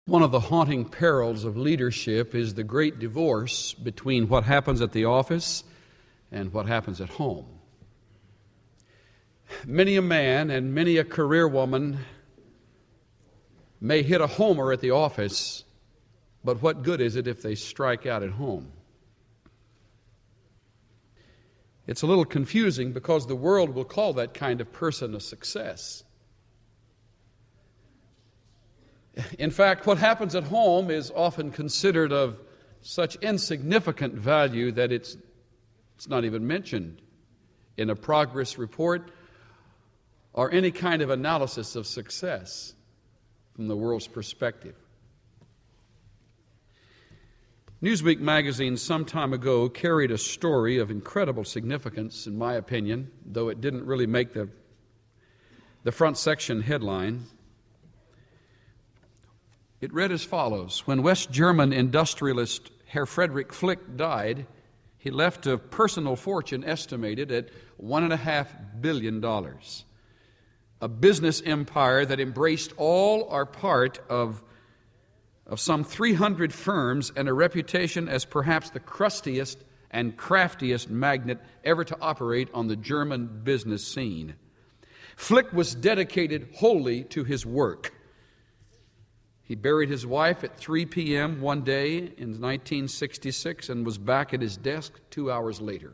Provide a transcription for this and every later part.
One of the haunting perils of leadership is the great divorce between what happens at the office and what happens at home. Many a man and many a career woman may hit a homer at the office, but what good is it if they strike out at home? It's a little confusing because the world will call that kind of person a success. In fact, what happens at home is often considered of such insignificant value that it's not even mentioned in a progress report or any kind of analysis of success from the world's perspective. Newsweek magazine some time ago carried a story of incredible significance, in my opinion, though it didn't really make the front section headline. It read as follows: when West German industrialist Herr Friedrich Flick died, he left a personal fortune estimated at $1.5 billion. A business empire that embraced all or part of some 300 firms and a reputation as perhaps the crustiest and craftiest magnate ever to operate on the German business scene. Flick was dedicated wholly to his work. He buried his wife at 3 p.m. one day in 1966 and was back at his desk 2 hours later.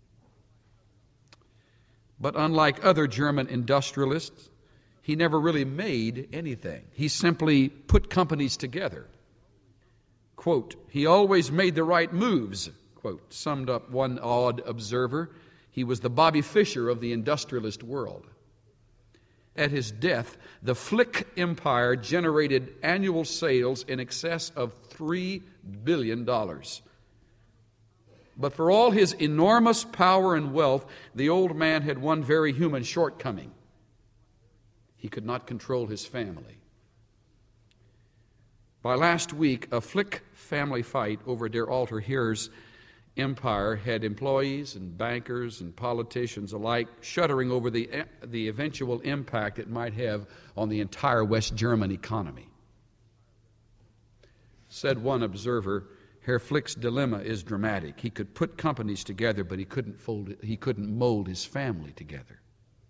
But unlike other German industrialists, he never really made anything. He simply put companies together. Quote, he always made the right moves, quote, summed up one odd observer. He was the Bobby Fischer of the industrialist world. At his death, the Flick empire generated annual sales in excess of $3 billion. But for all his enormous power and wealth, the old man had one very human shortcoming. He could not control his family. By last week, a Flick family fight over Der Alter Herr's empire had employees and bankers and politicians alike shuddering over the eventual impact it might have on the entire West German economy. Said one observer, Herr Flick's dilemma is dramatic. He could put companies together, but he couldn't mold his family together.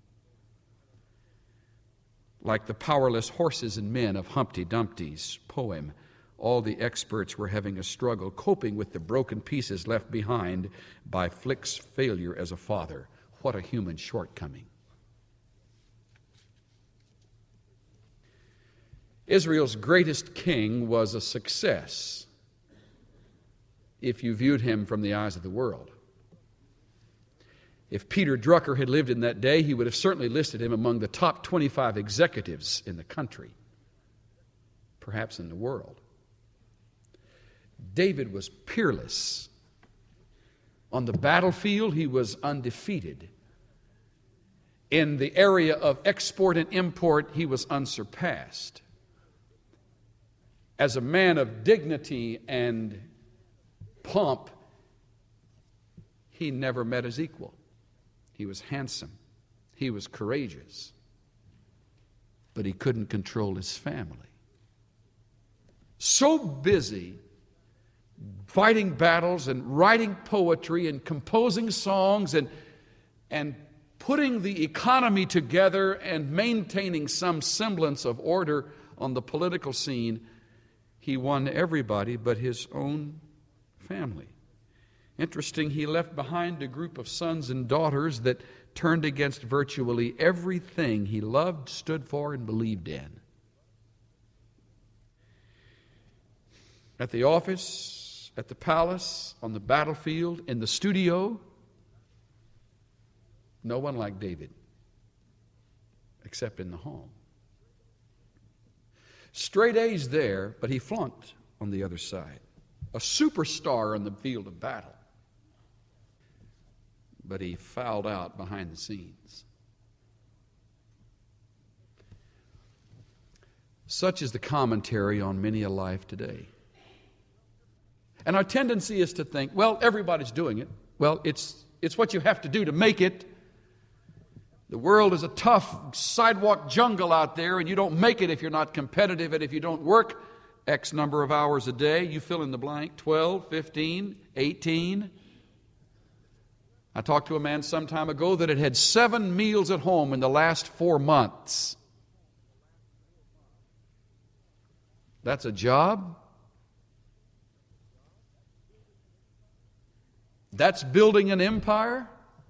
Like the powerless horses and men of Humpty Dumpty's poem, all the experts were having a struggle coping with the broken pieces left behind by Flick's failure as a father. What a human shortcoming. Israel's greatest king was a success if you viewed him from the eyes of the world. If Peter Drucker had lived in that day, he would have certainly listed him among the top 25 executives in the country, perhaps in the world. David was peerless. On the battlefield, he was undefeated. In the area of export and import, he was unsurpassed. As a man of dignity and pomp, he never met his equal. He was handsome. He was courageous. But he couldn't control his family. So busy fighting battles and writing poetry and composing songs and putting the economy together and maintaining some semblance of order on the political scene, he won everybody but his own family. Interesting, he left behind a group of sons and daughters that turned against virtually everything he loved, stood for, and believed in. At the office, at the palace, on the battlefield, in the studio, no one like David, except in the home. Straight A's there, but he flunked on the other side. A superstar on the field of battle. But he fouled out behind the scenes. Such is the commentary on many a life today. And our tendency is to think, well, everybody's doing it. Well, it's what you have to do to make it. The world is a tough sidewalk jungle out there, and you don't make it if you're not competitive and if you don't work X number of hours a day. You fill in the blank. 12, 15, 18. I talked to a man some time ago that had 7 meals at home in the last 4 months. That's a job? That's building an empire?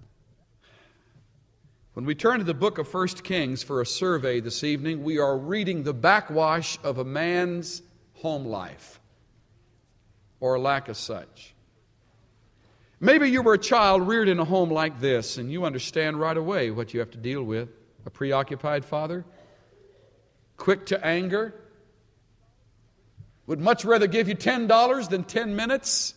When we turn to the book of 1 Kings for a survey this evening, we are reading the backwash of a man's home life, or a lack of such. Maybe you were a child reared in a home like this, and you understand right away what you have to deal with. A preoccupied father, quick to anger, would much rather give you $10 than 10 minutes,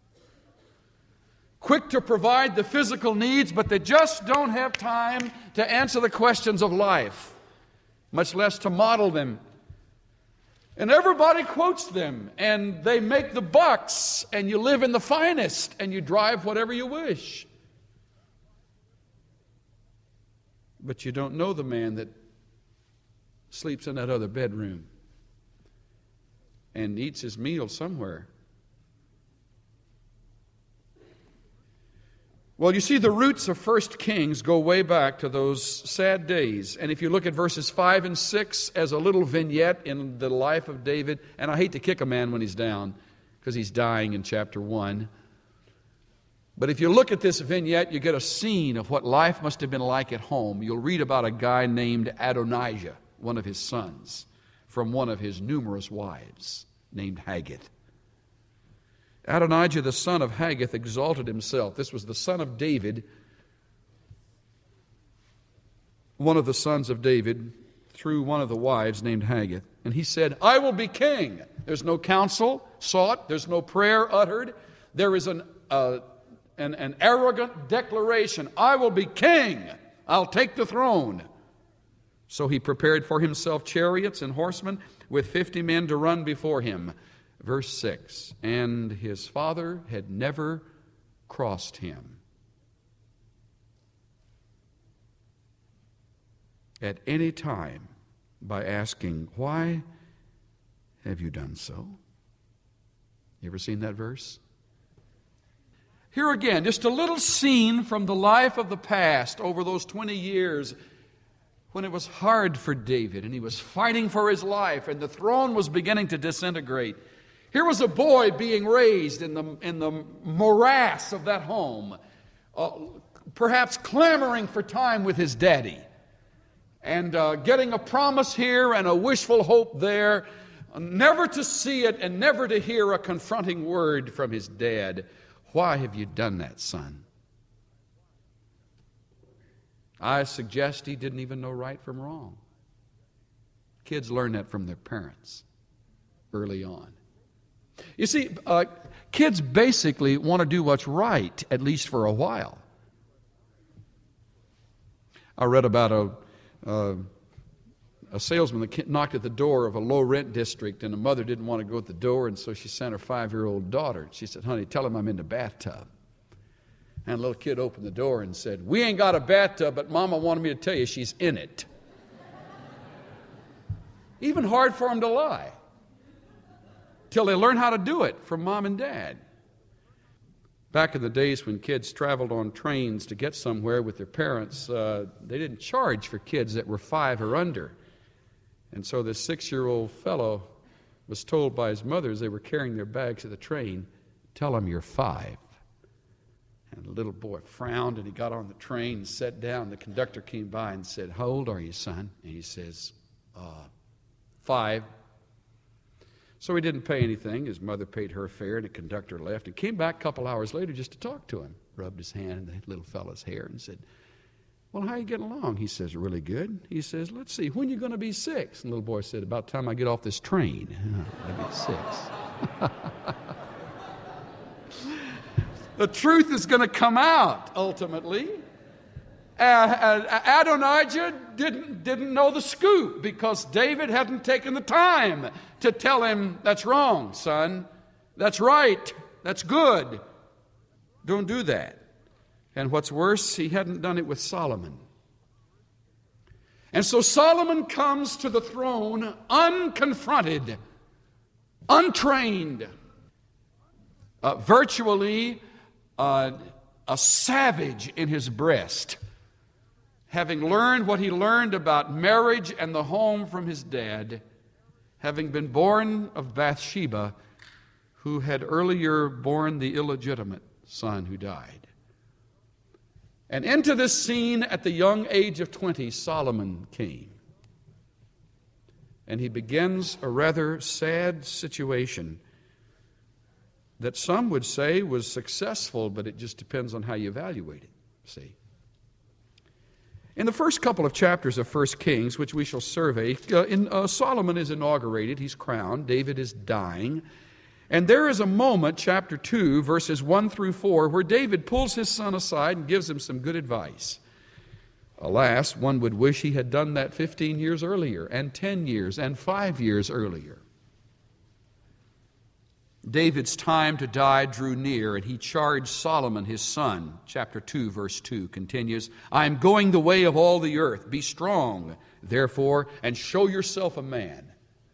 quick to provide the physical needs, but they just don't have time to answer the questions of life, much less to model them. And everybody quotes them, and they make the bucks, and you live in the finest, and you drive whatever you wish. But you don't know the man that sleeps in that other bedroom and eats his meal somewhere. Well, you see, the roots of 1 Kings go way back to those sad days. And if you look at verses 5 and 6 as a little vignette in the life of David, and I hate to kick a man when he's down because he's dying in chapter 1. But if you look at this vignette, you get a scene of what life must have been like at home. You'll read about a guy named Adonijah, one of his sons, from one of his numerous wives, named Haggith. Adonijah, the son of Haggith, exalted himself. This was the son of David, one of the sons of David, through one of the wives named Haggith. And he said, I will be king. There's no counsel sought. There's no prayer uttered. There is an arrogant declaration. I will be king. I'll take the throne. So he prepared for himself chariots and horsemen with 50 men to run before him. Verse 6, and his father had never crossed him at any time by asking, why have you done so? You ever seen that verse? Here again, just a little scene from the life of the past over those 20 years when it was hard for David and he was fighting for his life and the throne was beginning to disintegrate. Here was a boy being raised in the morass of that home, perhaps clamoring for time with his daddy, and getting a promise here and a wishful hope there, never to see it and never to hear a confronting word from his dad. Why have you done that, son? I suggest he didn't even know right from wrong. Kids learn that from their parents early on. You see, kids basically want to do what's right, at least for a while. I read about a salesman that knocked at the door of a low-rent district, and a mother didn't want to go at the door, and so she sent her 5-year-old daughter. She said, honey, tell him I'm in the bathtub. And a little kid opened the door and said, we ain't got a bathtub, but Mama wanted me to tell you she's in it. Even hard for them to lie. Till they learn how to do it from mom and dad. Back in the days when kids traveled on trains to get somewhere with their parents, they didn't charge for kids that were 5 or under. And so this 6-year-old fellow was told by his mother as they were carrying their bags to the train, tell them you're 5. And the little boy frowned and he got on the train and sat down. The conductor came by and said, how old are you, son? And he says, 5. So he didn't pay anything. His mother paid her fare, and the conductor left and came back a couple hours later just to talk to him. Rubbed his hand in the little fellow's hair and said, well, how are you getting along? He says, really good. He says, let's see, when are you going to be 6? And the little boy said, about the time I get off this train. I'll be 6. The truth is going to come out, ultimately. Adonijah didn't know the scoop because David hadn't taken the time to tell him, that's wrong, son. That's right. That's good. Don't do that. And what's worse, he hadn't done it with Solomon. And so Solomon comes to the throne unconfronted untrained, virtually a savage in his breast, having learned what he learned about marriage and the home from his dad, having been born of Bathsheba, who had earlier borne the illegitimate son who died. And into this scene at the young age of 20, Solomon came. And he begins a rather sad situation that some would say was successful, but it just depends on how you evaluate it, see. In the first couple of chapters of 1 Kings, which we shall survey, Solomon is inaugurated, he's crowned, David is dying, and there is a moment, chapter 2, verses 1 through 4, where David pulls his son aside and gives him some good advice. Alas, one would wish he had done that 15 years earlier, and 10 years, and 5 years earlier. David's time to die drew near, and he charged Solomon his son. Chapter 2, verse 2 continues, I am going the way of all the earth. Be strong, therefore, and show yourself a man.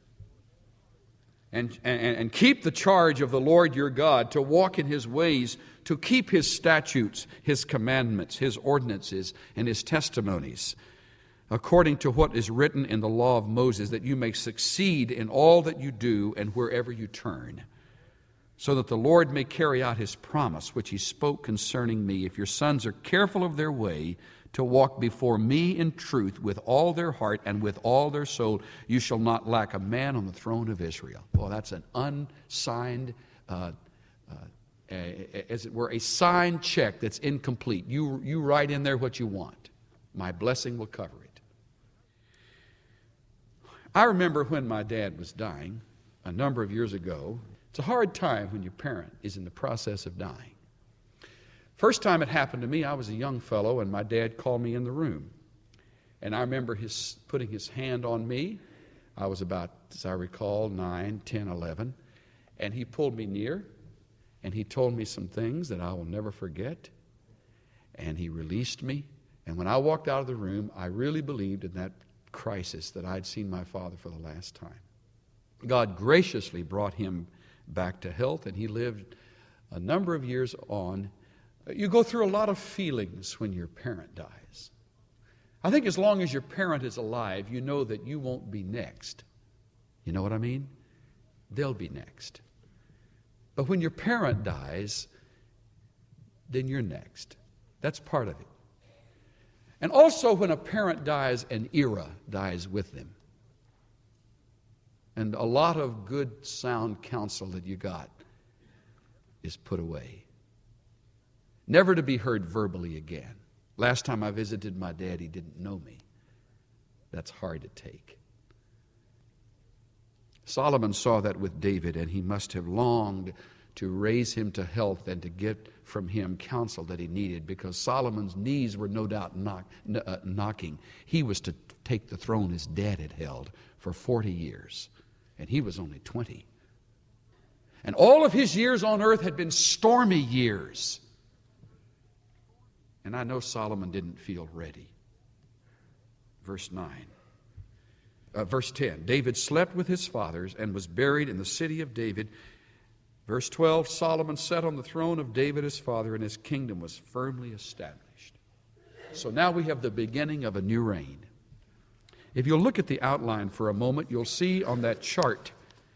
And keep the charge of the Lord your God, to walk in his ways, to keep his statutes, his commandments, his ordinances, and his testimonies, according to what is written in the law of Moses, that you may succeed in all that you do and wherever you turn, so that the Lord may carry out his promise, which he spoke concerning me. If your sons are careful of their way, to walk before me in truth with all their heart and with all their soul, you shall not lack a man on the throne of Israel. Well, that's an unsigned, as it were, a signed check that's incomplete. You write in there what you want. My blessing will cover it. I remember when my dad was dying a number of years ago. It's a hard time when your parent is in the process of dying. First time it happened to me, I was a young fellow, and my dad called me in the room. And I remember putting his hand on me. I was about, as I recall, 9, 10, 11. And he pulled me near, and he told me some things that I will never forget. And he released me. And when I walked out of the room, I really believed in that crisis that I'd seen my father for the last time. God graciously brought him back to health, and he lived a number of years on. You go through a lot of feelings when your parent dies. I think as long as your parent is alive, you know that you won't be next. You know what I mean? They'll be next. But when your parent dies, then you're next. That's part of it. And also when a parent dies, an era dies with them. And a lot of good, sound counsel that you got is put away. Never to be heard verbally again. Last time I visited my dad, he didn't know me. That's hard to take. Solomon saw that with David, and he must have longed to raise him to health and to get from him counsel that he needed, because Solomon's knees were no doubt knocking. He was to take the throne his dad had held for 40 years, and he was only 20. And all of his years on earth had been stormy years. And I know Solomon didn't feel ready. Verse 10, David slept with his fathers and was buried in the city of David. Verse 12, Solomon sat on the throne of David his father, and his kingdom was firmly established. So now we have the beginning of a new reign. If you'll look at the outline for a moment, you'll see on that chart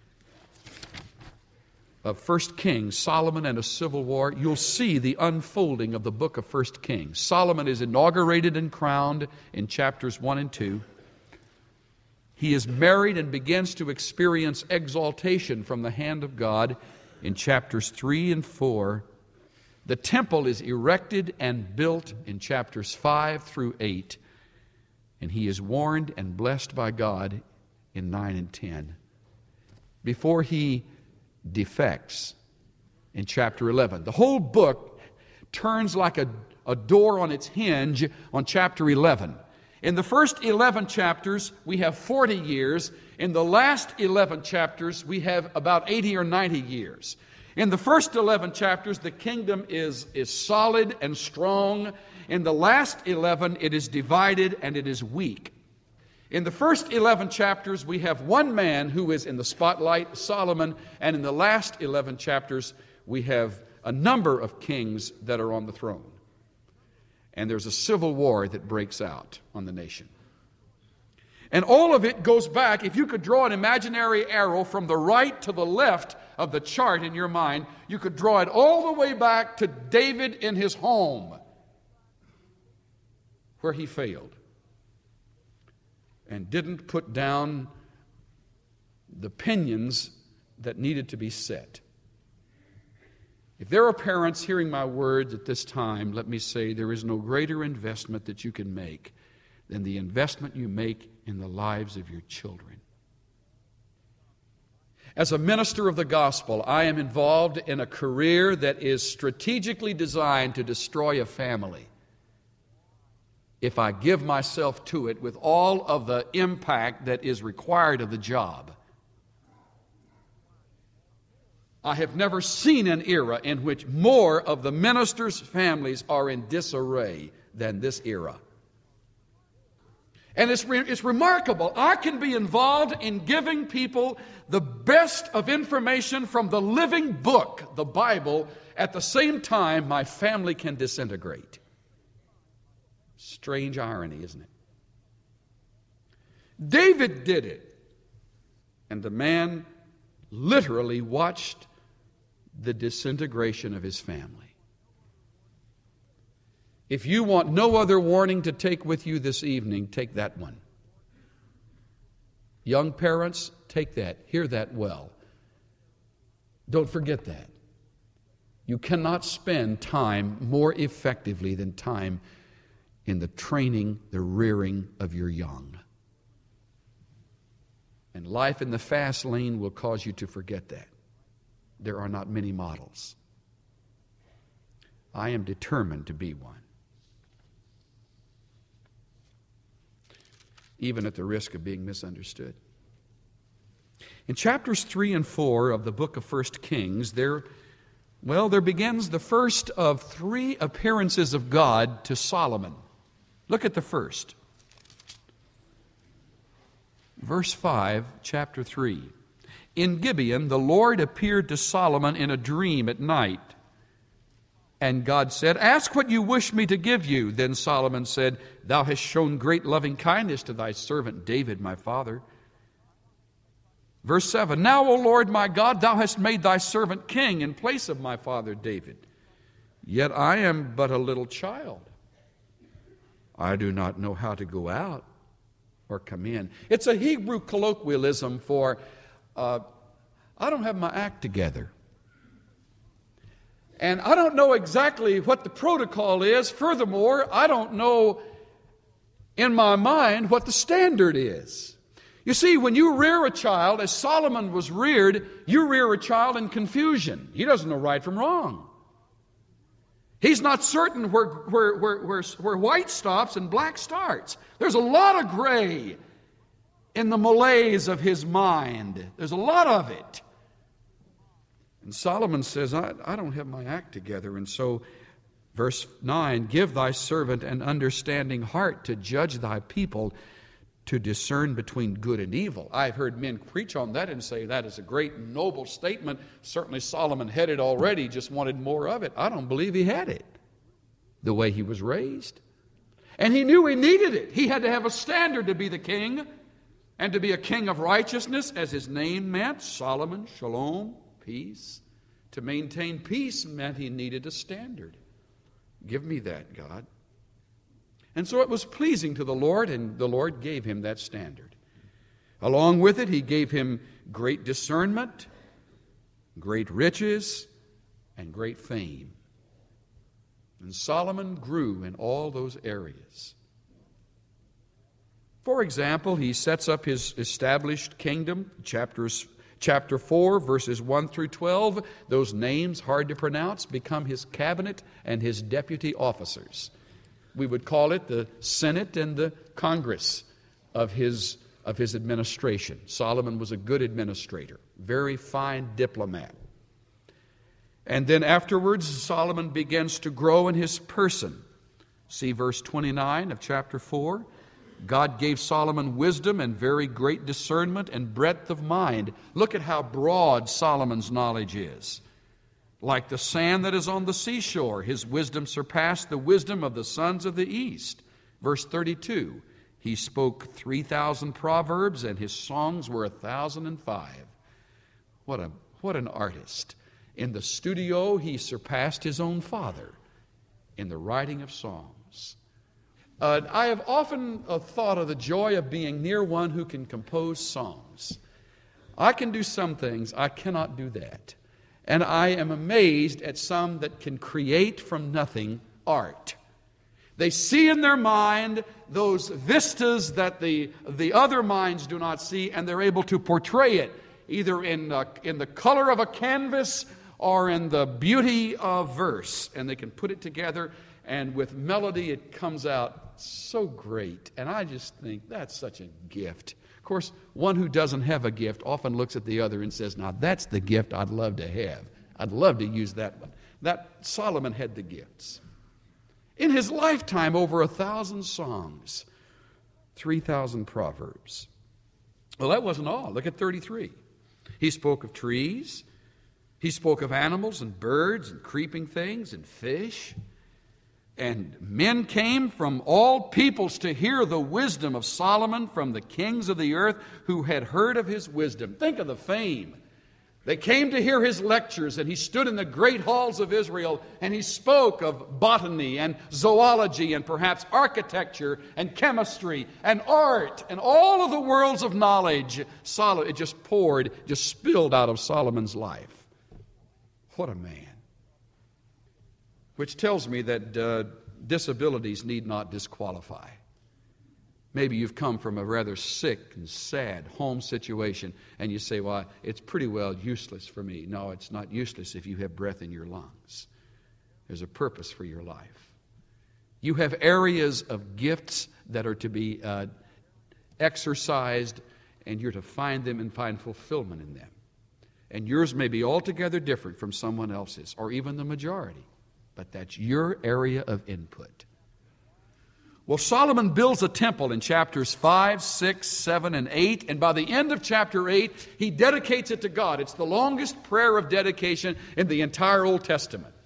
of 1 Kings, Solomon and a civil war, you'll see the unfolding of the book of 1 Kings. Solomon is inaugurated and crowned in chapters 1 and 2. He is married and begins to experience exaltation from the hand of God in chapters 3 and 4. The temple is erected and built in chapters 5 through 8. And he is warned and blessed by God in 9 and 10. Before he defects in chapter 11. The whole book turns like a door on its hinge on chapter 11. In the first 11 chapters, we have 40 years. In the last 11 chapters, we have about 80 or 90 years. In the first 11 chapters, the kingdom is solid and strong. In the last 11, it is divided and it is weak. In the first 11 chapters, we have one man who is in the spotlight, Solomon, and in the last 11 chapters, we have a number of kings that are on the throne. And there's a civil war that breaks out on the nation. And all of it goes back, if you could draw an imaginary arrow from the right to the left of the chart in your mind, you could draw it all the way back to David in his home, where he failed and didn't put down the pinions that needed to be set. If there are parents hearing my words at this time, let me say there is no greater investment that you can make than the investment you make in the lives of your children. As a minister of the gospel, I am involved in a career that is strategically designed to destroy a family if I give myself to it with all of the impact that is required of the job. I have never seen an era in which more of the ministers' families are in disarray than this era. And it's remarkable. I can be involved in giving people the best of information from the living book, the Bible, at the same time my family can disintegrate. Strange irony, isn't it? David did it. And the man literally watched the disintegration of his family. If you want no other warning to take with you this evening, take that one. Young parents, take that. Hear that well. Don't forget that. You cannot spend time more effectively than time in the training, the rearing of your young. And life in the fast lane will cause you to forget that. There are not many models. I am determined to be one. Even at the risk of being misunderstood. In chapters 3 and 4 of the book of 1 Kings, there begins the first of 3 appearances of God to Solomon. Look at the first. Verse 5, chapter 3. In Gibeon, the Lord appeared to Solomon in a dream at night. And God said, "Ask what you wish me to give you." Then Solomon said, "Thou hast shown great loving kindness to thy servant David, my father." Verse 7, "Now, O Lord my God, thou hast made thy servant king in place of my father David. Yet I am but a little child. I do not know how to go out or come in." It's a Hebrew colloquialism for, I don't have my act together. And I don't know exactly what the protocol is. Furthermore, I don't know in my mind what the standard is. You see, when you rear a child, as Solomon was reared, you rear a child in confusion. He doesn't know right from wrong. He's not certain where white stops and black starts. There's a lot of gray in the malaise of his mind. There's a lot of it. And Solomon says, I don't have my act together. And so, verse 9, "Give thy servant an understanding heart to judge thy people, to discern between good and evil." I've heard men preach on that and say that is a great noble statement. Certainly Solomon had it already, just wanted more of it. I don't believe he had it the way he was raised. And he knew he needed it. He had to have a standard to be the king, and to be a king of righteousness, as his name meant, Solomon, shalom, peace. To maintain peace meant he needed a standard. Give me that, God. And so it was pleasing to the Lord, and the Lord gave him that standard. Along with it, he gave him great discernment, great riches, and great fame. And Solomon grew in all those areas. For example, he sets up his established kingdom, Chapter 4, verses 1 through 12, those names, hard to pronounce, become his cabinet and his deputy officers. We would call it the Senate and the Congress of his administration. Solomon was a good administrator, very fine diplomat. And then afterwards, Solomon begins to grow in his person. See verse 29 of chapter 4. God gave Solomon wisdom and very great discernment and breadth of mind. Look at how broad Solomon's knowledge is. Like the sand that is on the seashore, his wisdom surpassed the wisdom of the sons of the east. Verse 32, he spoke 3,000 proverbs, and his songs were 1,005. What an artist. In the studio, he surpassed his own father in the writing of songs. I have often thought of the joy of being near one who can compose songs. I can do some things, I cannot do that. And I am amazed at some that can create from nothing art. They see in their mind those vistas that the other minds do not see, and they're able to portray it either in the color of a canvas or in the beauty of verse. And they can put it together, and with melody it comes out so great. And I just think that's such a gift. Of course, one who doesn't have a gift often looks at the other and says, now that's the gift I'd love to have. I'd love to use that one. That Solomon had the gifts. In his lifetime, over 1,000 songs, 3,000 proverbs. Well, that wasn't all. Look at 33. He spoke of trees. He spoke of animals and birds and creeping things and fish. And men came from all peoples to hear the wisdom of Solomon from the kings of the earth who had heard of his wisdom. Think of the fame. They came to hear his lectures, and he stood in the great halls of Israel, and he spoke of botany and zoology and perhaps architecture and chemistry and art and all of the worlds of knowledge. It just poured, just spilled out of Solomon's life. What a man. Which tells me that disabilities need not disqualify. Maybe you've come from a rather sick and sad home situation, and you say, well, it's pretty well useless for me. No, it's not useless if you have breath in your lungs. There's a purpose for your life. You have areas of gifts that are to be exercised, and you're to find them and find fulfillment in them. And yours may be altogether different from someone else's, or even the majority. But that's your area of input. Well, Solomon builds a temple in chapters 5, 6, 7, and 8. And by the end of chapter 8, he dedicates it to God. It's the longest prayer of dedication in the entire Old Testament.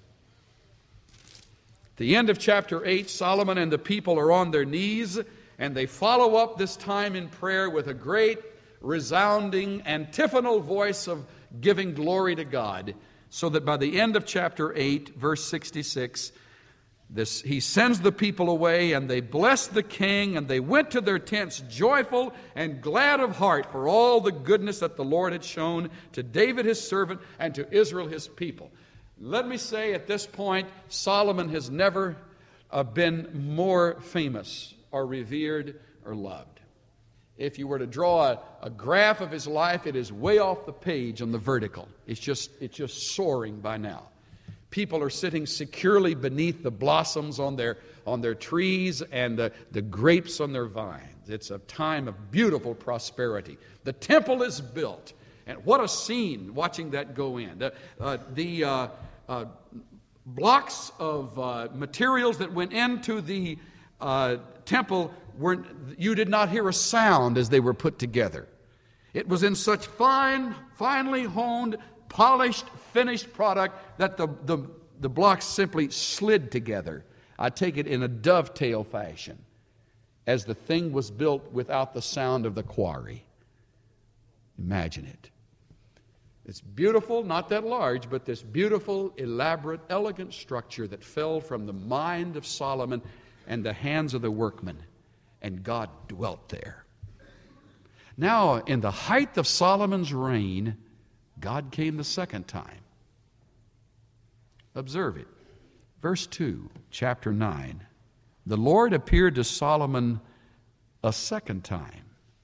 At the end of chapter 8, Solomon and the people are on their knees, and they follow up this time in prayer with a great, resounding, antiphonal voice of giving glory to God. So that by the end of chapter 8, verse 66, he sends the people away, and they blessed the king, and they went to their tents joyful and glad of heart for all the goodness that the Lord had shown to David his servant and to Israel his people. Let me say at this point, Solomon has never been more famous or revered or loved. If you were to draw a graph of his life, it is way off the page on the vertical. It's just soaring by now. People are sitting securely beneath the blossoms on their trees and the grapes on their vines. It's a time of beautiful prosperity. The temple is built, and what a scene watching that go in. The blocks of materials that went into the temple you did not hear a sound as they were put together. It was in such finely honed, polished, finished product that the blocks simply slid together. I take it in a dovetail fashion as the thing was built without the sound of the quarry. Imagine it. It's beautiful, not that large, but this beautiful, elaborate, elegant structure that fell from the mind of Solomon and the hands of the workmen. And God dwelt there. Now, in the height of Solomon's reign, God came the second time. Observe it. Verse 2, chapter 9. The Lord appeared to Solomon a second time,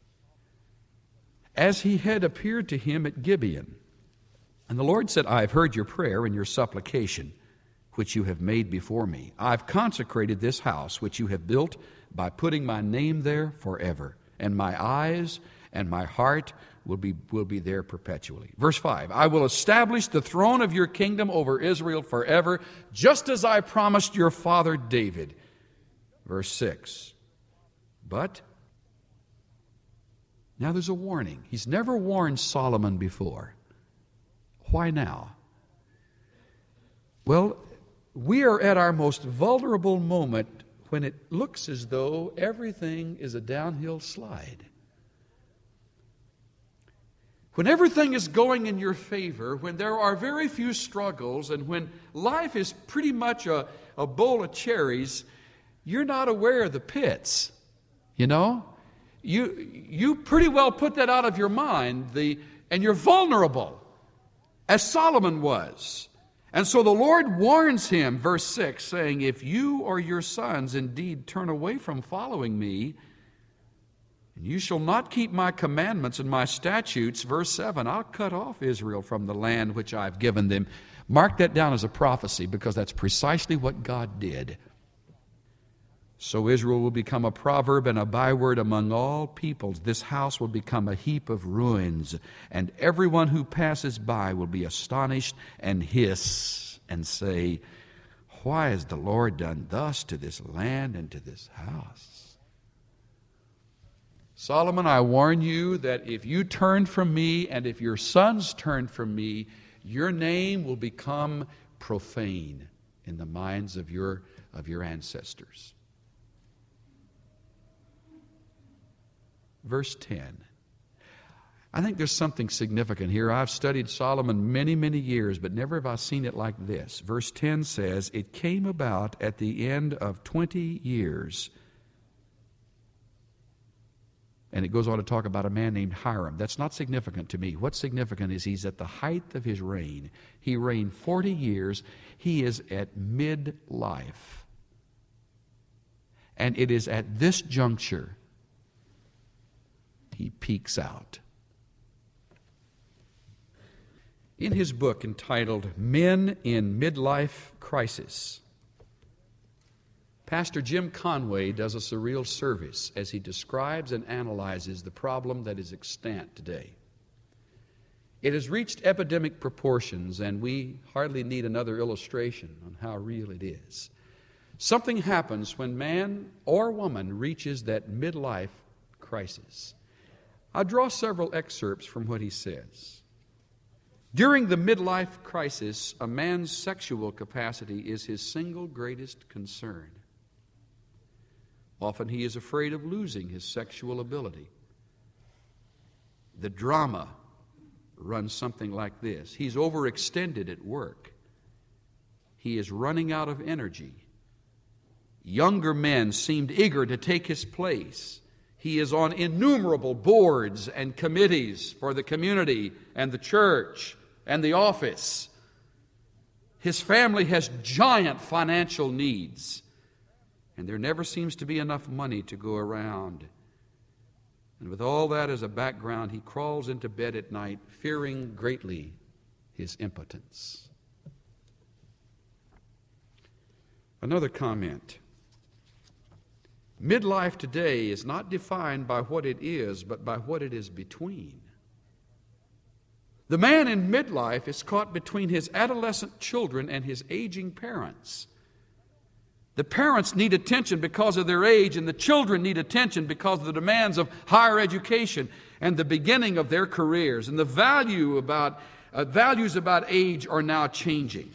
as he had appeared to him at Gibeon. And the Lord said, I have heard your prayer and your supplication, which you have made before me. I've consecrated this house, which you have built, by putting my name there forever, and my eyes and my heart will be there perpetually. Verse 5, I will establish the throne of your kingdom over Israel forever, just as I promised your father David. Verse 6, but Now there's a warning. He's never warned Solomon before. Why now? Well, we are at our most vulnerable moment when it looks as though everything is a downhill slide. When everything is going in your favor, when there are very few struggles, and when life is pretty much a bowl of cherries, you're not aware of the pits. You know? You pretty well put that out of your mind, and you're vulnerable, as Solomon was. And so the Lord warns him, verse 6, saying, if you or your sons indeed turn away from following me, and you shall not keep my commandments and my statutes, verse 7, I'll cut off Israel from the land which I've given them. Mark that down as a prophecy, because that's precisely what God did. So Israel will become a proverb and a byword among all peoples. This house will become a heap of ruins, and everyone who passes by will be astonished and hiss and say, why has the Lord done thus to this land and to this house? Solomon, I warn you that if you turn from me and if your sons turn from me, your name will become profane in the minds of your ancestors. Verse 10. I think there's something significant here. I've studied Solomon many, many years, but never have I seen it like this. Verse 10 says, it came about at the end of 20 years. And it goes on to talk about a man named Hiram. That's not significant to me. What's significant is he's at the height of his reign. He reigned 40 years. He is at midlife. And it is at this juncture he peaks out. In his book entitled Men in Midlife Crisis, Pastor Jim Conway does a surreal service as he describes and analyzes the problem that is extant today. It has reached epidemic proportions, and we hardly need another illustration on how real it is. Something happens when man or woman reaches that midlife crisis. I'll draw several excerpts from what he says. During the midlife crisis, a man's sexual capacity is his single greatest concern. Often he is afraid of losing his sexual ability. The drama runs something like this. He's overextended at work. He is running out of energy. Younger men seemed eager to take his place. He is on innumerable boards and committees for the community and the church and the office. His family has giant financial needs, and there never seems to be enough money to go around. And with all that as a background, he crawls into bed at night, fearing greatly his impotence. Another comment. Midlife today is not defined by what it is, but by what it is between. The man in midlife is caught between his adolescent children and his aging parents. The parents need attention because of their age, and the children need attention because of the demands of higher education and the beginning of their careers. And the values about age are now changing.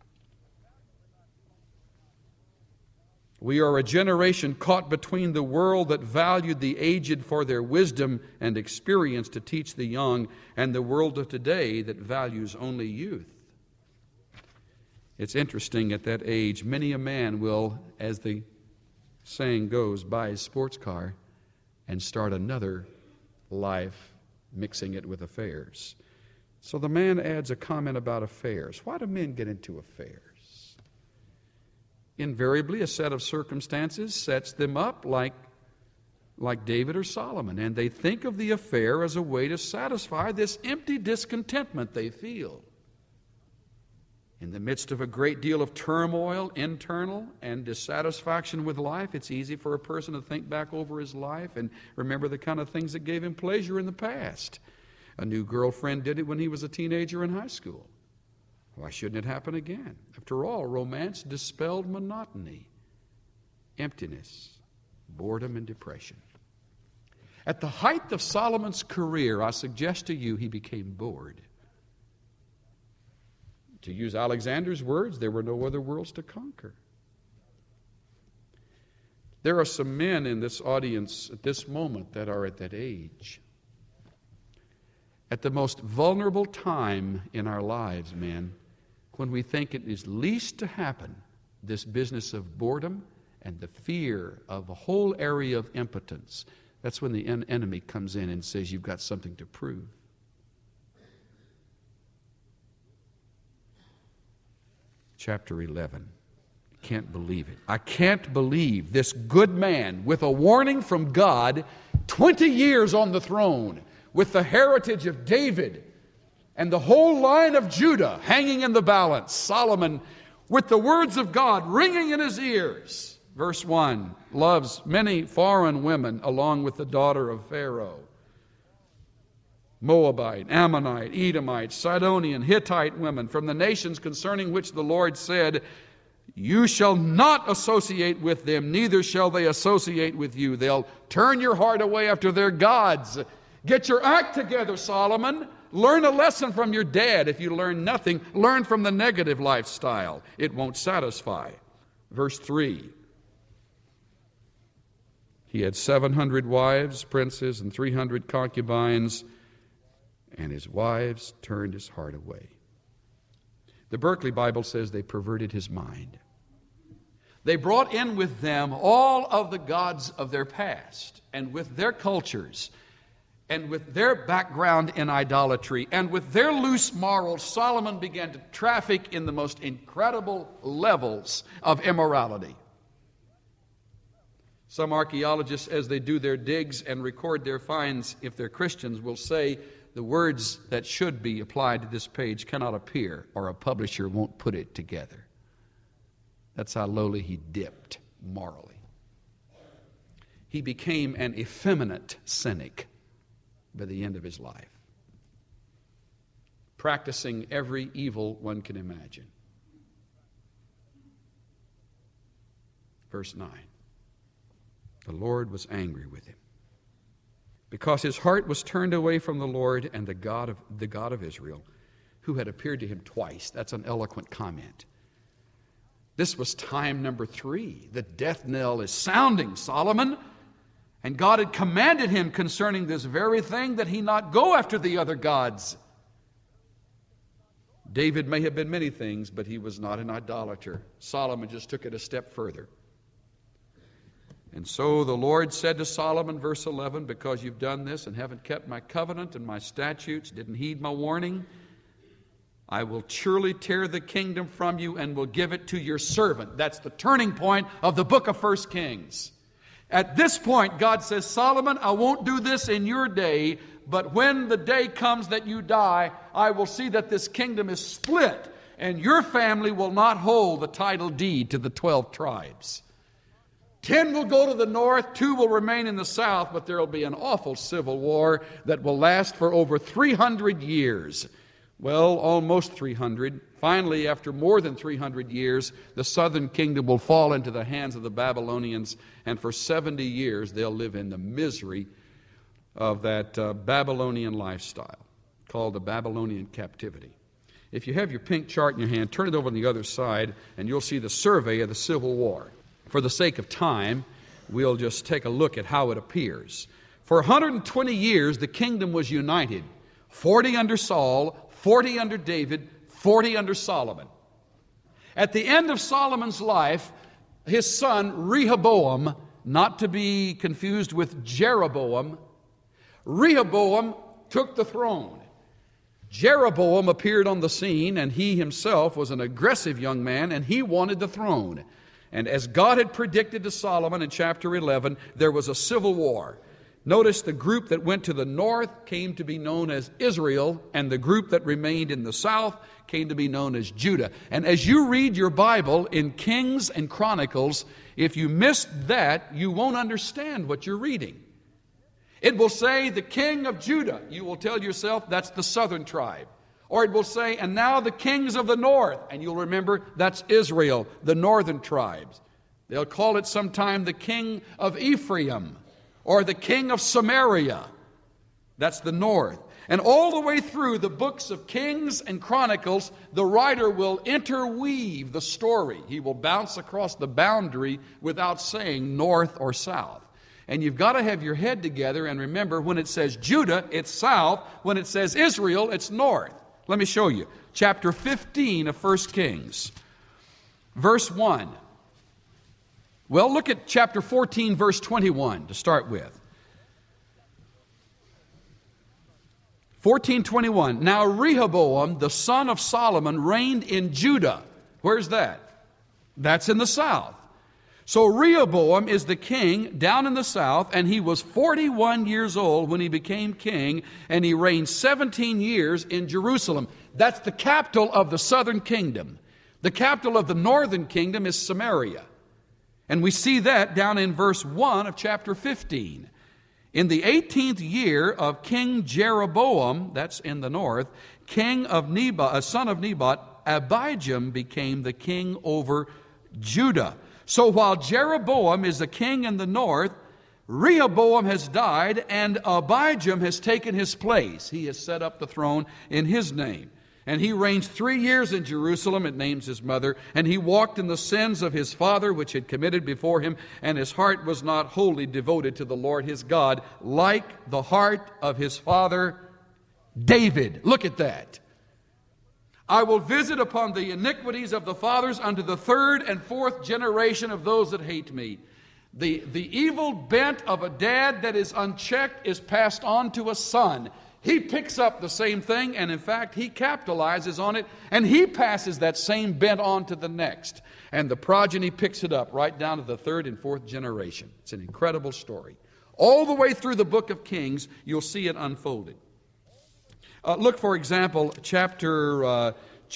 We are a generation caught between the world that valued the aged for their wisdom and experience to teach the young, and the world of today that values only youth. It's interesting, at that age, many a man will, as the saying goes, buy his sports car and start another life, mixing it with affairs. So the man adds a comment about affairs. Why do men get into affairs? Invariably, a set of circumstances sets them up like David or Solomon, and they think of the affair as a way to satisfy this empty discontentment they feel. In the midst of a great deal of turmoil, internal, and dissatisfaction with life, it's easy for a person to think back over his life and remember the kind of things that gave him pleasure in the past. A new girlfriend did it when he was a teenager in high school. Why shouldn't it happen again? After all, romance dispelled monotony, emptiness, boredom, and depression. At the height of Solomon's career, I suggest to you, he became bored. To use Alexander's words, there were no other worlds to conquer. There are some men in this audience at this moment that are at that age. At the most vulnerable time in our lives, men, when we think it is least to happen, this business of boredom and the fear of a whole area of impotence, that's when the enemy comes in and says you've got something to prove. Chapter 11. Can't believe it. I can't believe this good man with a warning from God, 20 years on the throne, with the heritage of David and the whole line of Judah hanging in the balance. Solomon, with the words of God ringing in his ears. Verse 1, loves many foreign women along with the daughter of Pharaoh. Moabite, Ammonite, Edomite, Sidonian, Hittite women from the nations concerning which the Lord said, you shall not associate with them, neither shall they associate with you. They'll turn your heart away after their gods. Get your act together, Solomon. Learn a lesson from your dad. If you learn nothing, learn from the negative lifestyle. It won't satisfy. Verse 3. He had 700 wives, princes, and 300 concubines, and his wives turned his heart away. The Berkeley Bible says they perverted his mind. They brought in with them all of the gods of their past, and with their cultures, and with their background in idolatry, and with their loose morals, Solomon began to traffic in the most incredible levels of immorality. Some archaeologists, as they do their digs and record their finds, if they're Christians, will say the words that should be applied to this page cannot appear, or a publisher won't put it together. That's how lowly he dipped morally. He became an effeminate cynic by the end of his life, practicing every evil one can imagine. Verse 9. The Lord was angry with him, because his heart was turned away from the Lord and the God of Israel, who had appeared to him twice. That's an eloquent comment. This was time number 3. The death knell is sounding, Solomon. And God had commanded him concerning this very thing, that he not go after the other gods. David may have been many things, but he was not an idolater. Solomon just took it a step further. And so the Lord said to Solomon, verse 11, because you've done this and haven't kept my covenant and my statutes, didn't heed my warning, I will surely tear the kingdom from you and will give it to your servant. That's the turning point of the book of 1 Kings. At this point, God says, Solomon, I won't do this in your day, but when the day comes that you die, I will see that this kingdom is split, and your family will not hold the title deed to the 12 tribes. 10 will go to the north, 2 will remain in the south, but there will be an awful civil war that will last for over 300 years. Well, almost 300. Finally, after more than 300 years, the southern kingdom will fall into the hands of the Babylonians, and for 70 years they'll live in the misery of that Babylonian lifestyle called the Babylonian captivity. If you have your pink chart in your hand, turn it over on the other side, and you'll see the survey of the Civil War. For the sake of time, we'll just take a look at how it appears. For 120 years, the kingdom was united. 40 under Saul, 40 under David, 40 under Solomon. At the end of Solomon's life, his son Rehoboam, not to be confused with Jeroboam, Rehoboam took the throne. Jeroboam appeared on the scene, and he himself was an aggressive young man, and he wanted the throne. And as God had predicted to Solomon in chapter 11, there was a civil war. Notice the group that went to the north came to be known as Israel, and the group that remained in the south came to be known as Judah. And as you read your Bible in Kings and Chronicles, if you missed that, you won't understand what you're reading. It will say the king of Judah. You will tell yourself that's the southern tribe. Or it will say, and now the kings of the north. And you'll remember that's Israel, the northern tribes. They'll call it sometime the king of Ephraim. or the king of Samaria. That's the north. And all the way through the books of Kings and Chronicles, the writer will interweave the story. He will bounce across the boundary without saying north or south. And you've got to have your head together and remember, when it says Judah, it's south. When it says Israel, it's north. Let me show you. Chapter 15 of 1 Kings, verse 1. Well, look at chapter 14, verse 21 to start with. 14:21. Now Rehoboam, the son of Solomon, reigned in Judah. Where's that? That's in the south. So Rehoboam is the king down in the south, and he was 41 years old when he became king, and he reigned 17 years in Jerusalem. That's the capital of the southern kingdom. The capital of the northern kingdom is Samaria. And we see that down in verse 1 of chapter 15. In the 18th year of King Jeroboam, that's in the north, king of Nebat, son of Nebat, Abijam became the king over Judah. So while Jeroboam is the king in the north, Rehoboam has died and Abijam has taken his place. He has set up the throne in his name. And he reigns 3 years in Jerusalem, it names his mother, and he walked in the sins of his father, which had committed before him, and his heart was not wholly devoted to the Lord his God, like the heart of his father David. Look at that. I will visit upon the iniquities of the fathers unto the third and fourth generation of those that hate me. The evil bent of a dad that is unchecked is passed on to a son. He picks up the same thing, and in fact, he capitalizes on it, and he passes that same bent on to the next. And the progeny picks it up right down to the third and fourth generation. It's an incredible story. All the way through the book of Kings, you'll see it unfolded. Look, for example, chapter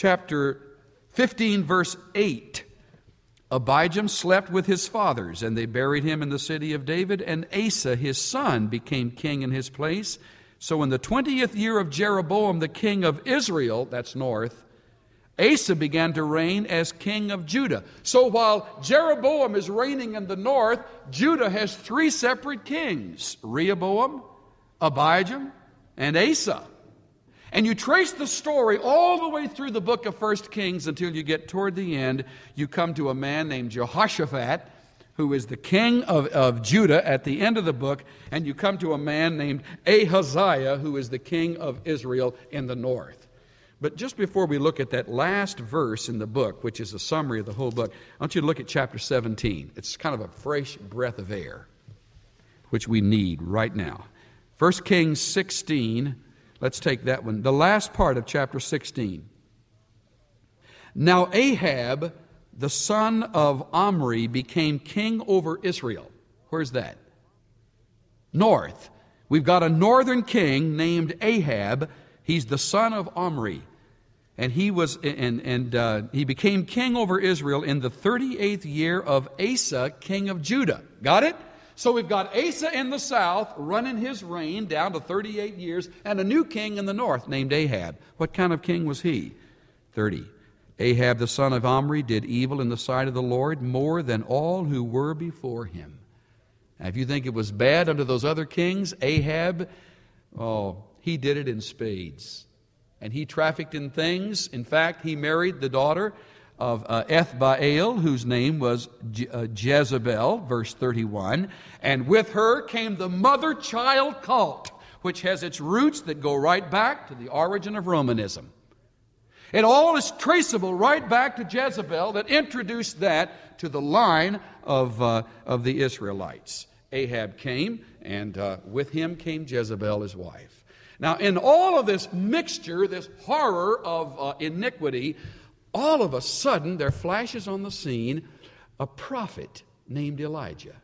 15, verse 8. Abijam slept with his fathers, and they buried him in the city of David, and Asa, his son, became king in his place. So in the 20th year of Jeroboam, the king of Israel, that's north, Asa began to reign as king of Judah. So while Jeroboam is reigning in the north, Judah has 3 separate kings: Rehoboam, Abijam, and Asa. And you trace the story all the way through the book of 1 Kings until you get toward the end. You come to a man named Jehoshaphat, who is the king of Judah at the end of the book, and you come to a man named Ahaziah, who is the king of Israel in the north. But just before we look at that last verse in the book, which is a summary of the whole book, I want you to look at chapter 17. It's kind of a fresh breath of air, which we need right now. 1 Kings 16, let's take that one. The last part of chapter 16. Now Ahab, the son of Omri, became king over Israel. Where's that? North. We've got a northern king named Ahab. He's the son of Omri. And he became king over Israel in the 38th year of Asa, king of Judah. Got it? So we've got Asa in the south running his reign down to 38 years, and a new king in the north named Ahab. What kind of king was he? 30. Ahab the son of Omri did evil in the sight of the Lord more than all who were before him. Now, if you think it was bad under those other kings, Ahab, he did it in spades. And he trafficked in things. In fact, he married the daughter of Ethbaal, whose name was Jezebel, verse 31. And with her came the mother-child cult, which has its roots that go right back to the origin of Romanism. It all is traceable right back to Jezebel that introduced that to the line of the Israelites. Ahab came, and with him came Jezebel, his wife. Now, in all of this mixture, this horror of iniquity, all of a sudden there flashes on the scene a prophet named Elijah.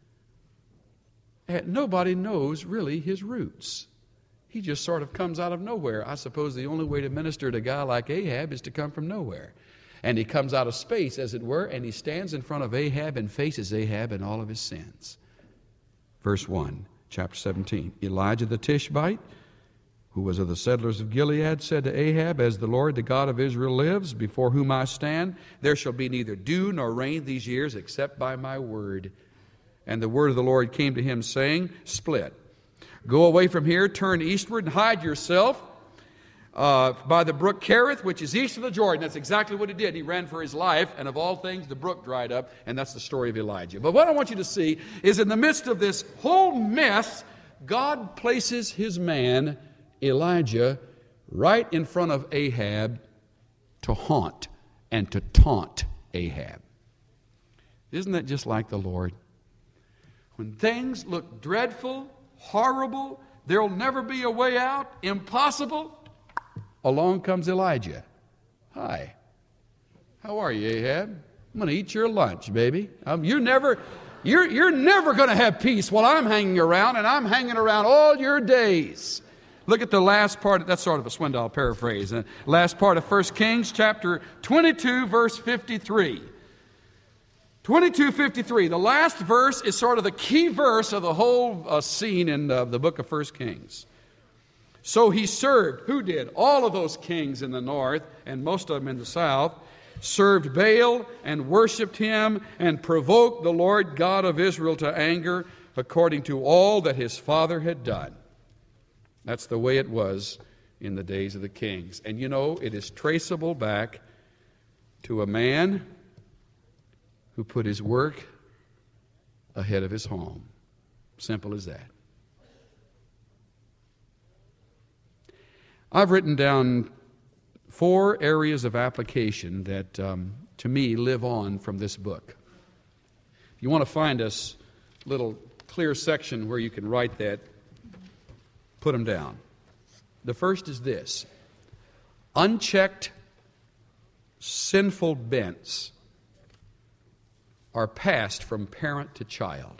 And nobody knows really his roots. He just sort of comes out of nowhere. I suppose the only way to minister to a guy like Ahab is to come from nowhere. And he comes out of space, as it were, and he stands in front of Ahab and faces Ahab and all of his sins. Verse 1, chapter 17. Elijah the Tishbite, who was of the settlers of Gilead, said to Ahab, "As the Lord, the God of Israel, lives, before whom I stand, there shall be neither dew nor rain these years except by my word." And the word of the Lord came to him, saying, split. Go away from here, turn eastward, and hide yourself by the brook Kerith, which is east of the Jordan. That's exactly what he did. He ran for his life, and of all things, the brook dried up, and that's the story of Elijah. But what I want you to see is in the midst of this whole mess, God places his man, Elijah, right in front of Ahab to haunt and to taunt Ahab. Isn't that just like the Lord? When things look dreadful, horrible, there'll never be a way out, impossible, along comes Elijah. Hi, how are you, Ahab? I'm going to eat your lunch, baby. You're never going to have peace while I'm hanging around, and I'm hanging around all your days. Look at the last part. That's sort of a Swindoll paraphrase. Last part of 1 Kings chapter 22, verse 53. 22:53. The last verse is sort of the key verse of the whole scene in the book of 1 Kings. So he served. Who did? All of those kings in the north, and most of them in the south, served Baal and worshipped him and provoked the Lord God of Israel to anger according to all that his father had done. That's the way it was in the days of the kings. And you know, it is traceable back to a man who put his work ahead of his home. Simple as that. I've written down 4 areas of application that, to me, live on from this book. If you want to find a little clear section where you can write that, put them down. The first is this: unchecked sinful bents are passed from parent to child.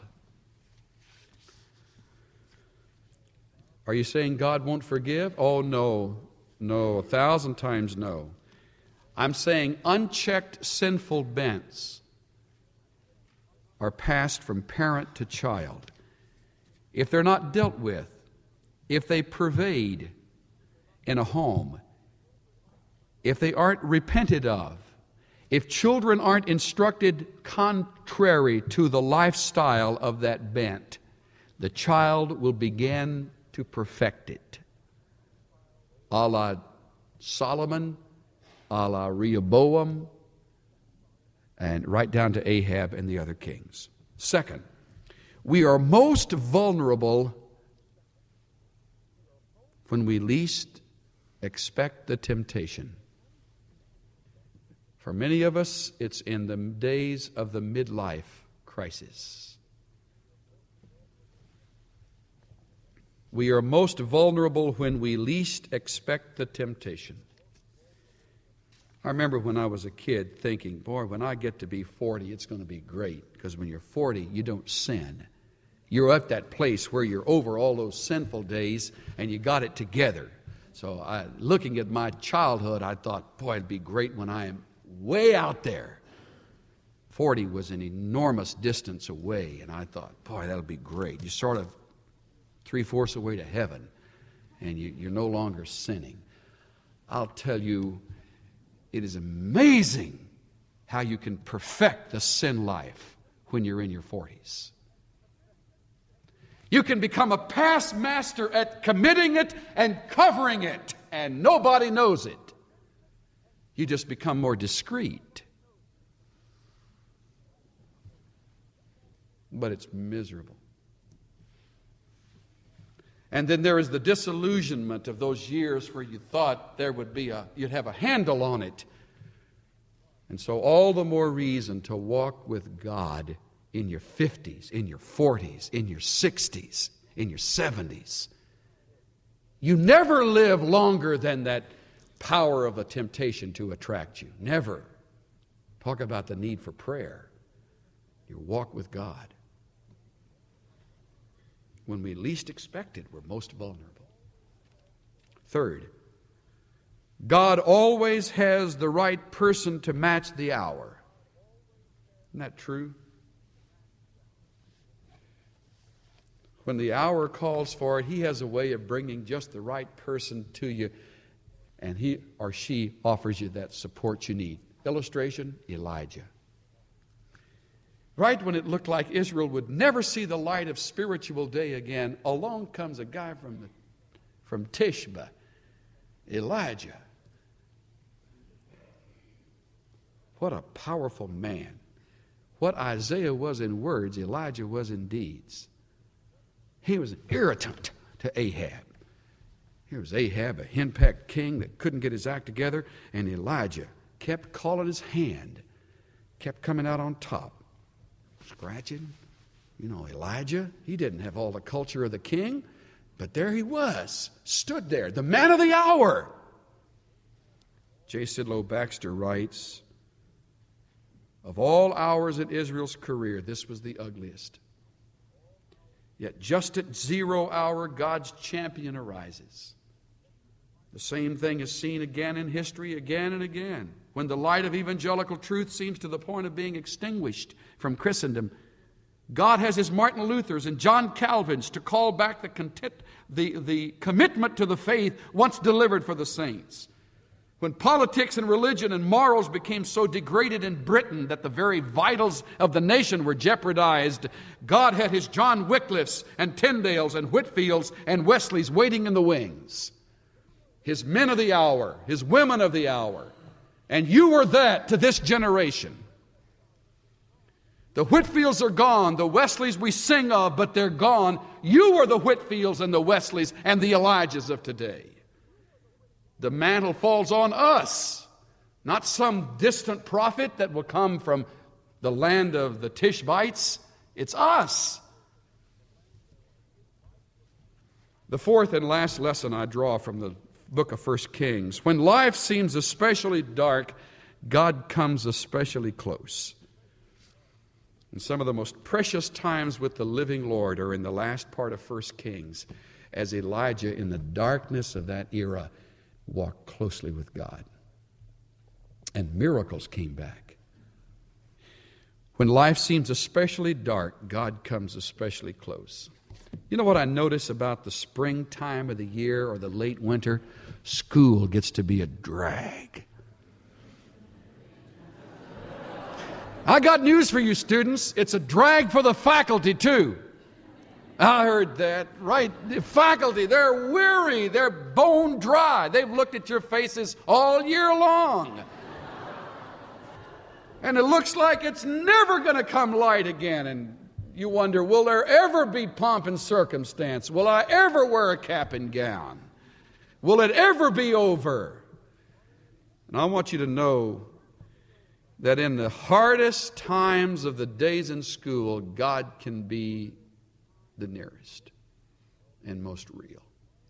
Are you saying God won't forgive? Oh, no, 1,000 times no. I'm saying unchecked sinful bents are passed from parent to child. If they're not dealt with, if they pervade in a home, if they aren't repented of, if children aren't instructed contrary to the lifestyle of that bent, the child will begin to perfect it. A la Solomon, a la Rehoboam, and right down to Ahab and the other kings. Second, we are most vulnerable when we least expect the temptation. For many of us, it's in the days of the midlife crisis. We are most vulnerable when we least expect the temptation. I remember when I was a kid thinking, boy, when I get to be 40, it's going to be great. Because when you're 40, you don't sin. You're at that place where you're over all those sinful days and you got it together. So looking at my childhood, I thought, boy, it'd be great when I am way out there. 40 was an enormous distance away, and I thought, boy, that'll be great. You're sort of 3/4 away to heaven, and you're no longer sinning. I'll tell you, it is amazing how you can perfect the sin life when you're in your 40s. You can become a past master at committing it and covering it, and nobody knows it. You just become more discreet. But it's miserable. And then there is the disillusionment of those years where you thought there would be you'd have a handle on it. And so all the more reason to walk with God in your 50s, in your 40s, in your 60s, in your 70s. You never live longer than that power of a temptation to attract you. Never. Talk about the need for prayer. Your walk with God. When we least expect it, we're most vulnerable. Third, God always has the right person to match the hour. Isn't that true? When the hour calls for it, He has a way of bringing just the right person to you, and he or she offers you that support you need. Illustration, Elijah. Right when it looked like Israel would never see the light of spiritual day again, along comes a guy from Tishba, Elijah. What a powerful man. What Isaiah was in words, Elijah was in deeds. He was an irritant to Ahab. Here was Ahab, a henpecked king that couldn't get his act together, and Elijah kept calling his hand, kept coming out on top. Scratching. You know, Elijah, he didn't have all the culture of the king, but there he was, stood there, the man of the hour. J. Sidlow Baxter writes, of all hours in Israel's career, this was the ugliest. Yet just at 0 hour, God's champion arises. The same thing is seen again in history, again and again. When the light of evangelical truth seems to the point of being extinguished from Christendom, God has his Martin Luthers and John Calvins to call back the commitment to the faith once delivered for the saints. When politics and religion and morals became so degraded in Britain that the very vitals of the nation were jeopardized, God had his John Wycliffes and Tyndales and Whitfields and Wesleys waiting in the wings. His men of the hour, his women of the hour. And you were that to this generation. The Whitfields are gone. The Wesleys we sing of, but they're gone. You are the Whitfields and the Wesleys and the Elijahs of today. The mantle falls on us, not some distant prophet that will come from the land of the Tishbites. It's us. The fourth and last lesson I draw from the book of 1 Kings. When life seems especially dark, God comes especially close. And some of the most precious times with the living Lord are in the last part of 1 Kings, as Elijah, in the darkness of that era, walked closely with God. And miracles came back. When life seems especially dark, God comes especially close. You know what I notice about the springtime of the year or the late winter? School gets to be a drag. I got news for you, students. It's a drag for the faculty, too. I heard that, right? The faculty, they're weary. They're bone dry. They've looked at your faces all year long. And it looks like it's never going to come light again. And you wonder, will there ever be pomp and circumstance? Will I ever wear a cap and gown? Will it ever be over? And I want you to know that in the hardest times of the days in school, God can be the nearest and most real.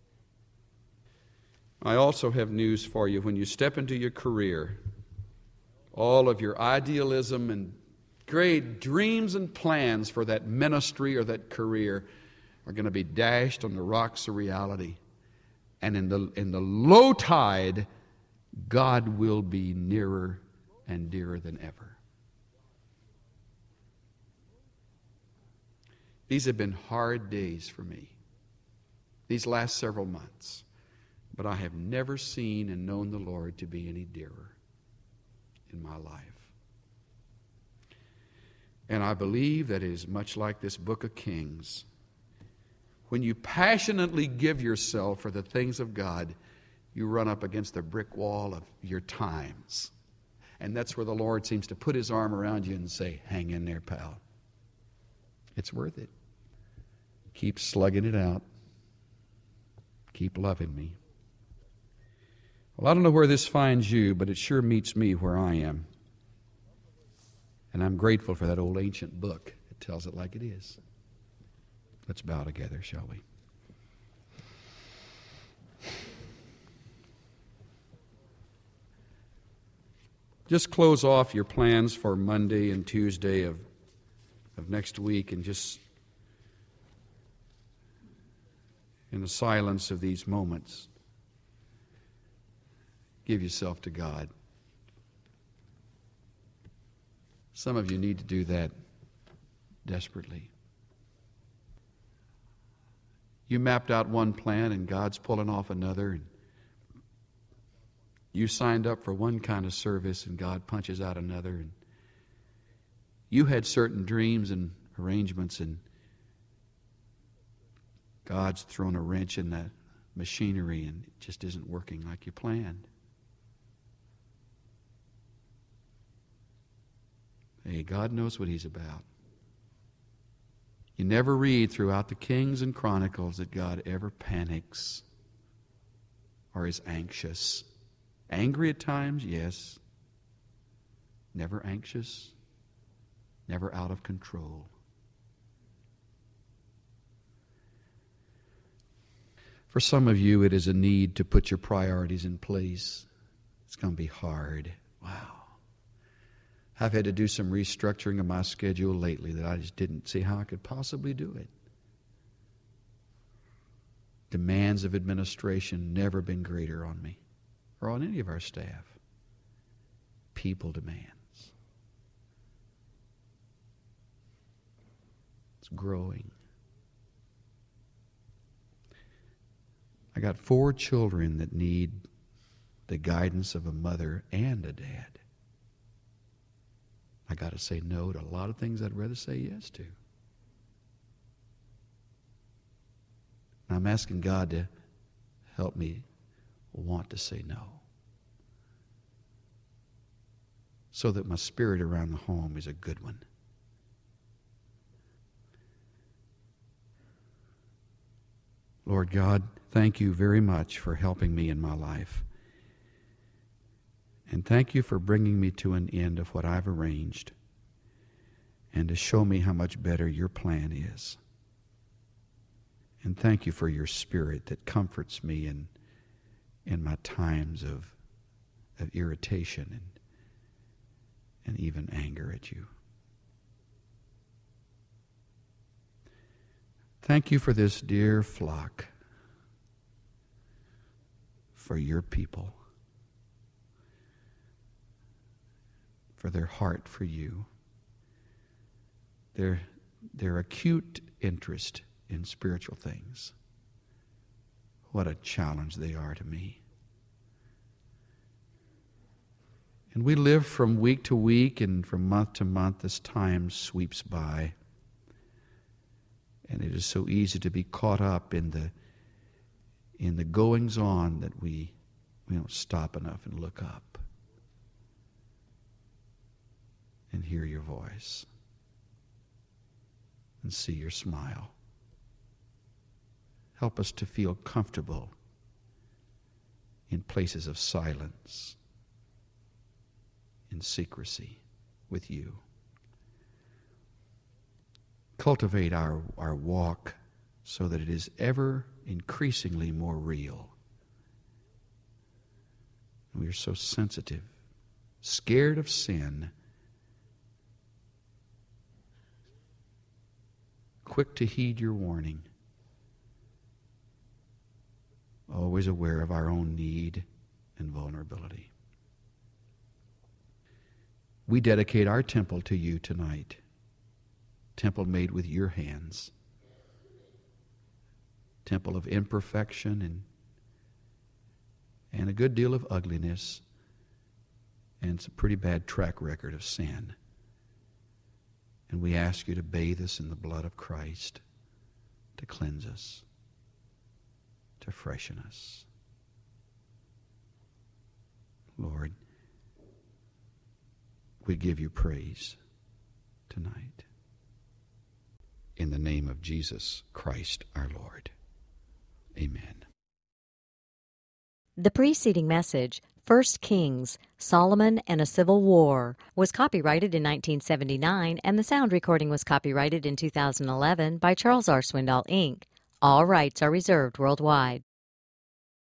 I also have news for you. When you step into your career, all of your idealism and great dreams and plans for that ministry or that career are going to be dashed on the rocks of reality. And in the low tide, God will be nearer and dearer than ever. These have been hard days for me, these last several months. But I have never seen and known the Lord to be any dearer in my life. And I believe that it is much like this book of Kings. When you passionately give yourself for the things of God, you run up against the brick wall of your times. And that's where the Lord seems to put his arm around you and say, hang in there, pal. It's worth it. Keep slugging it out. Keep loving me. Well, I don't know where this finds you, but it sure meets me where I am. And I'm grateful for that old ancient book. It tells it like it is. Let's bow together, shall we? Just close off your plans for Monday and Tuesday of next week, and just in the silence of these moments, give yourself to God. Some of you need to do that desperately. You mapped out one plan and God's pulling off another. And you signed up for one kind of service and God punches out another. And You had certain dreams and arrangements, and God's thrown a wrench in that machinery and it just isn't working like you planned. Hey, God knows what He's about. You never read throughout the Kings and Chronicles that God ever panics or is anxious. Angry at times, yes. Never anxious, never out of control. For some of you, it is a need to put your priorities in place. It's going to be hard. Wow. I've had to do some restructuring of my schedule lately that I just didn't see how I could possibly do it. Demands of administration never been greater on me or on any of our staff. People demands. It's growing. I got 4 children that need the guidance of a mother and a dad. I got to say no to a lot of things I'd rather say yes to. And I'm asking God to help me want to say no, so that my spirit around the home is a good one. Lord God, thank you very much for helping me in my life. And thank you for bringing me to an end of what I've arranged and to show me how much better your plan is. And thank you for your Spirit that comforts me in my times of irritation and even anger at you. Thank you for this dear flock, for your people, for their heart for you, their acute interest in spiritual things. What a challenge they are to me. And we live from week to week and from month to month as time sweeps by. And it is so easy to be caught up in the goings on that we don't stop enough and look up and hear your voice and see your smile. Help us to feel comfortable in places of silence, in secrecy with you. Cultivate our walk so that it is ever increasingly more real. We are so sensitive, scared of sin, quick to heed your warning, always aware of our own need and vulnerability. We dedicate our temple to you tonight. Temple made with your hands. Temple of imperfection and a good deal of ugliness and some pretty bad track record of sin. And we ask you to bathe us in the blood of Christ, to cleanse us, to freshen us. Lord, we give you praise tonight. In the name of Jesus Christ our Lord. Amen. The preceding message, 1 Kings, Solomon and a Civil War, was copyrighted in 1979, and the sound recording was copyrighted in 2011 by Charles R. Swindoll, Inc. All rights are reserved worldwide.